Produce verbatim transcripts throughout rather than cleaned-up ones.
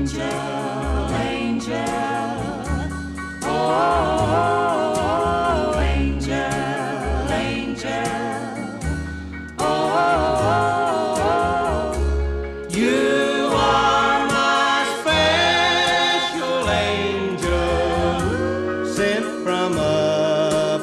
angel, angel, oh, angel, angel, oh, you are my special angel, sent from up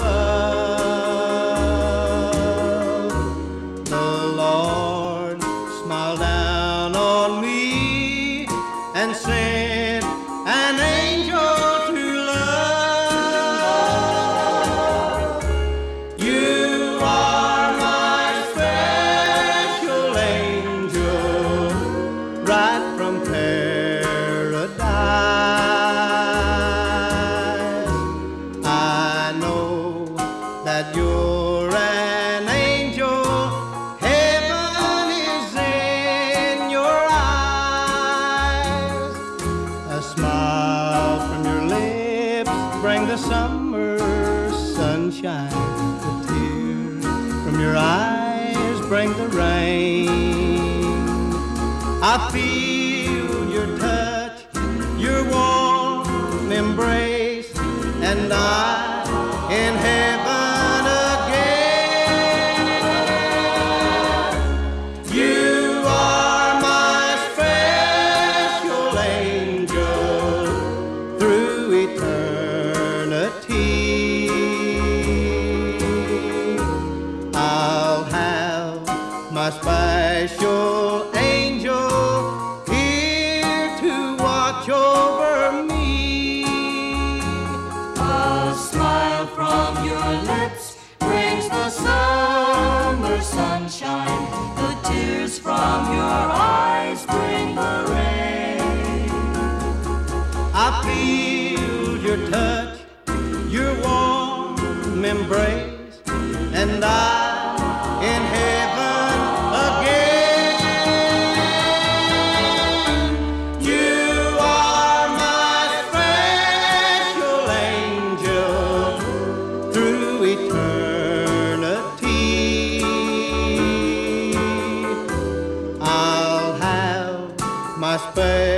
above. The Lord smiled down on me and sent an angel to love. You are my special angel, right from paradise. I know that you're an angel. Heaven is in your eyes. A smile from your lips bring the summer sunshine. The tears from your eyes bring the rain. I feel your touch, your warm embrace, and I in heaven again. You are my special angel through eternity. I'll have my special angel here to watch over me. A smile from your lips brings the summer sunshine. The tears from your eyes bring the rain. I feel your touch, your warm embrace, and I in heaven again. You are my special angel through eternity. I'll have my special